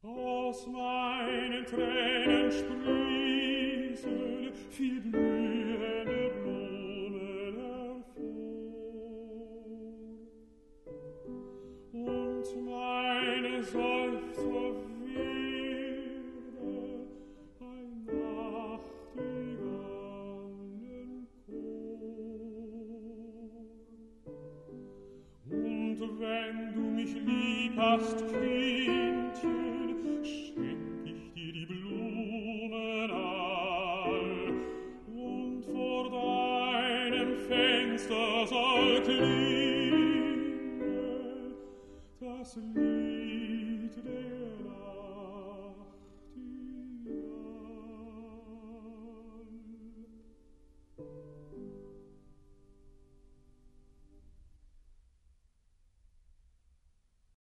Aus meinen Tränen sprießen viel blühende Blumen hervor. Und meine Seufzer werden ein Nachtigallenchor. Und wenn du mich lieb hast, Kindchen, schenk ich dir die Blumen all. Und vor deinem Fenster soll klingen das Lied der Nacht.